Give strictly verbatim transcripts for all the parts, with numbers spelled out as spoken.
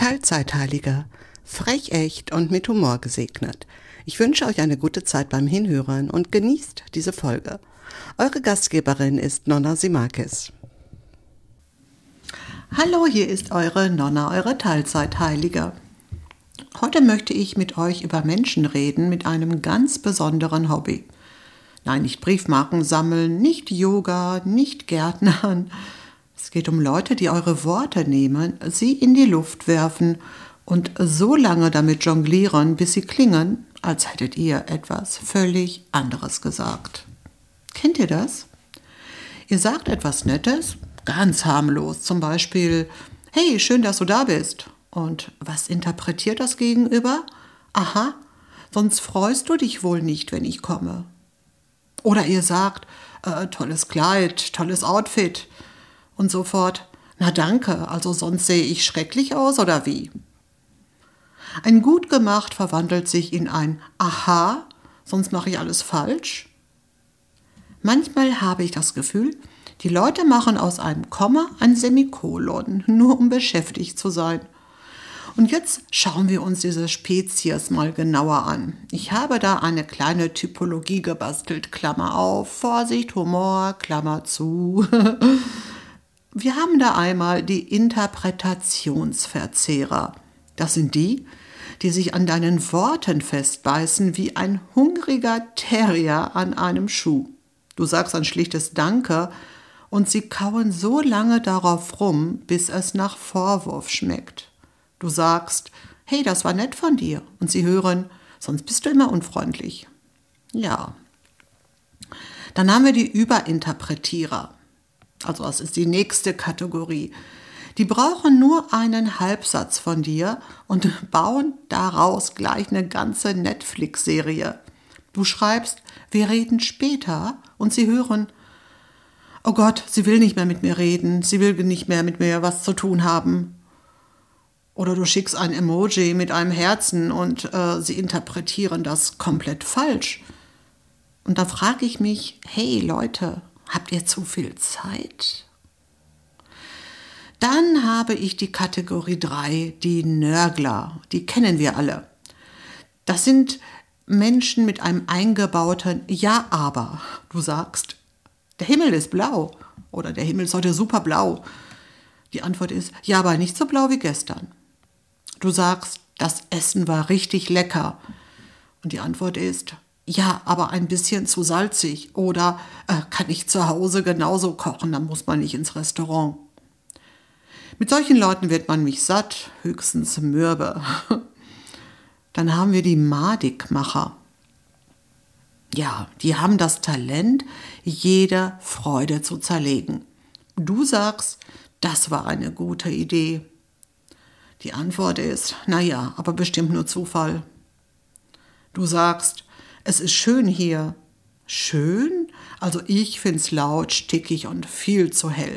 Teilzeitheiliger, frech echt und mit Humor gesegnet. Ich wünsche euch eine gute Zeit beim Hinhören und genießt diese Folge. Eure Gastgeberin ist Nonna Simakis. Hallo, hier ist eure Nonna, eure Teilzeitheiliger. Heute möchte ich mit euch über Menschen reden mit einem ganz besonderen Hobby. Nein, nicht Briefmarken sammeln, nicht Yoga, nicht Gärtnern. Es geht um Leute, die eure Worte nehmen, sie in die Luft werfen und so lange damit jonglieren, bis sie klingen, als hättet ihr etwas völlig anderes gesagt. Kennt ihr das? Ihr sagt etwas Nettes, ganz harmlos, zum Beispiel, hey, schön, dass du da bist. Und was interpretiert das Gegenüber? Aha, sonst freust du dich wohl nicht, wenn ich komme. Oder ihr sagt, äh, tolles Kleid, tolles Outfit und so fort. Na danke, also sonst sehe ich schrecklich aus oder wie? Ein gut gemacht verwandelt sich in ein Aha, sonst mache ich alles falsch. Manchmal habe ich das Gefühl, die Leute machen aus einem Komma ein Semikolon, nur um beschäftigt zu sein. Und jetzt schauen wir uns diese Spezies mal genauer an. Ich habe da eine kleine Typologie gebastelt, Klammer auf, Vorsicht, Humor, Klammer zu. Wir haben da einmal die Interpretationsverzehrer. Das sind die, die sich an deinen Worten festbeißen wie ein hungriger Terrier an einem Schuh. Du sagst ein schlichtes Danke und sie kauen so lange darauf rum, bis es nach Vorwurf schmeckt. Du sagst, hey, das war nett von dir. Und sie hören, sonst bist du immer unfreundlich. Ja. Dann haben wir die Überinterpretierer. Also das ist die nächste Kategorie. Die brauchen nur einen Halbsatz von dir und bauen daraus gleich eine ganze Netflix-Serie. Du schreibst, wir reden später und sie hören, oh Gott, sie will nicht mehr mit mir reden, sie will nicht mehr mit mir was zu tun haben. Oder du schickst ein Emoji mit einem Herzen und äh, sie interpretieren das komplett falsch. Und da frage ich mich, hey Leute, habt ihr zu viel Zeit? Dann habe ich die Kategorie drei, die Nörgler. Die kennen wir alle. Das sind Menschen mit einem eingebauten Ja, aber. Du sagst, der Himmel ist blau oder der Himmel ist heute super blau. Die Antwort ist, ja, aber nicht so blau wie gestern. Du sagst, das Essen war richtig lecker. Und die Antwort ist, ja, aber ein bisschen zu salzig. Oder äh, kann ich zu Hause genauso kochen, dann muss man nicht ins Restaurant. Mit solchen Leuten wird man mich satt, höchstens mürbe. Dann haben wir die Madigmacher. Ja, die haben das Talent, jede Freude zu zerlegen. Du sagst, das war eine gute Idee. Die Antwort ist, naja, aber bestimmt nur Zufall. Du sagst, es ist schön hier. Schön? Also ich find's laut, stickig und viel zu hell.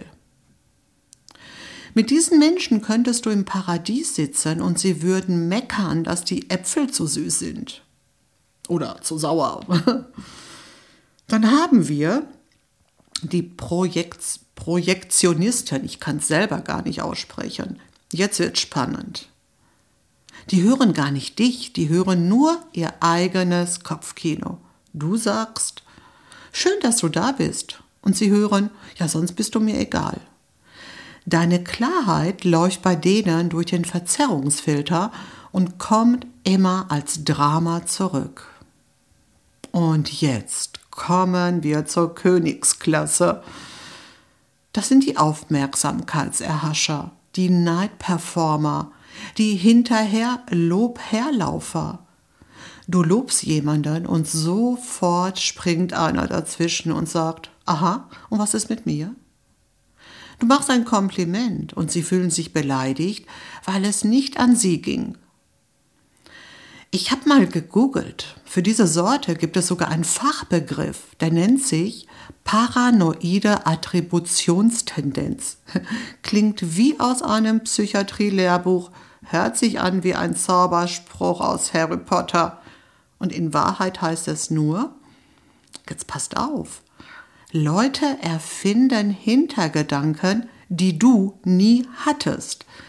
Mit diesen Menschen könntest du im Paradies sitzen und sie würden meckern, dass die Äpfel zu süß sind. Oder zu sauer. Dann haben wir die Projekt- Projektionisten. Ich kann es selber gar nicht aussprechen. Jetzt wird spannend. Die hören gar nicht dich, die hören nur ihr eigenes Kopfkino. Du sagst, schön, dass du da bist. Und sie hören, ja, sonst bist du mir egal. Deine Klarheit läuft bei denen durch den Verzerrungsfilter und kommt immer als Drama zurück. Und jetzt kommen wir zur Königsklasse. Das sind die Aufmerksamkeitserhascher, die Neidperformer, die hinterher Lobherlaufer. Du lobst jemanden und sofort springt einer dazwischen und sagt, aha, und was ist mit mir? Du machst ein Kompliment und sie fühlen sich beleidigt, weil es nicht an sie ging. Ich habe mal gegoogelt. Für diese Sorte gibt es sogar einen Fachbegriff, der nennt sich paranoide Attributionstendenz. Klingt wie aus einem Psychiatrie-Lehrbuch, hört sich an wie ein Zauberspruch aus Harry Potter. Und in Wahrheit heißt es nur, jetzt passt auf, Leute erfinden Hintergedanken, die du nie hattest.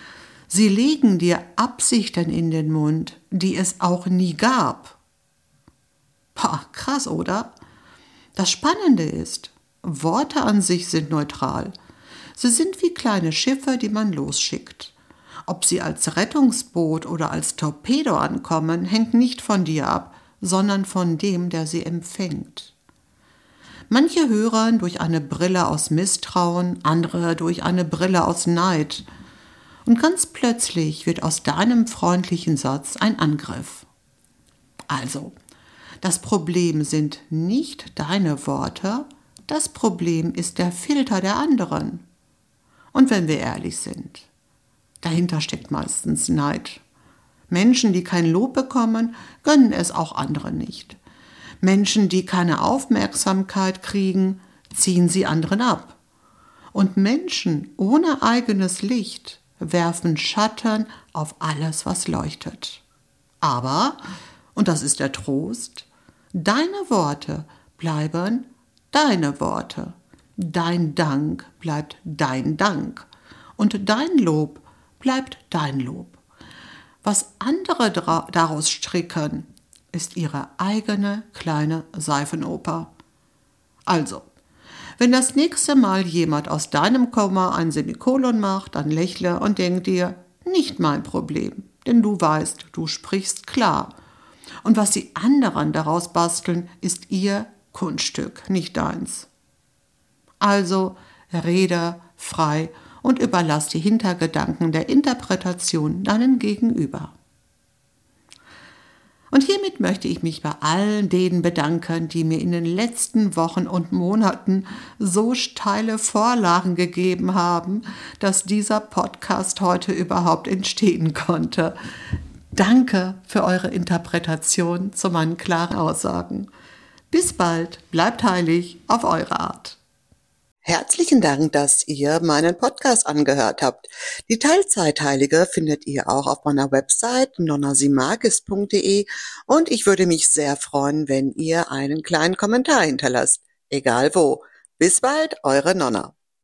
Sie legen dir Absichten in den Mund, die es auch nie gab. Pah, krass, oder? Das Spannende ist, Worte an sich sind neutral. Sie sind wie kleine Schiffe, die man losschickt. Ob sie als Rettungsboot oder als Torpedo ankommen, hängt nicht von dir ab, sondern von dem, der sie empfängt. Manche hören durch eine Brille aus Misstrauen, andere durch eine Brille aus Neid. Und ganz plötzlich wird aus deinem freundlichen Satz ein Angriff. Also, das Problem sind nicht deine Worte, das Problem ist der Filter der anderen. Und wenn wir ehrlich sind, dahinter steckt meistens Neid. Menschen, die kein Lob bekommen, gönnen es auch anderen nicht. Menschen, die keine Aufmerksamkeit kriegen, ziehen sie anderen ab. Und Menschen ohne eigenes Licht werfen Schatten auf alles, was leuchtet. Aber, und das ist der Trost, deine Worte bleiben deine Worte. Dein Dank bleibt dein Dank. Und dein Lob bleibt dein Lob. Was andere dra- daraus stricken, ist ihre eigene kleine Seifenoper. Also, wenn das nächste Mal jemand aus deinem Komma ein Semikolon macht, dann lächle und denk dir, nicht mein Problem, denn du weißt, du sprichst klar. Und was die anderen daraus basteln, ist ihr Kunststück, nicht deins. Also rede frei und überlass die Hintergedanken der Interpretation deinem Gegenüber. Und hiermit möchte ich mich bei allen denen bedanken, die mir in den letzten Wochen und Monaten so steile Vorlagen gegeben haben, dass dieser Podcast heute überhaupt entstehen konnte. Danke für eure Interpretation zu meinen klaren Aussagen. Bis bald, bleibt heilig auf eure Art. Herzlichen Dank, dass ihr meinen Podcast angehört habt. Die Teilzeitheilige findet ihr auch auf meiner Website nonna simagis punkt de und ich würde mich sehr freuen, wenn ihr einen kleinen Kommentar hinterlasst. Egal wo. Bis bald, eure Nonna.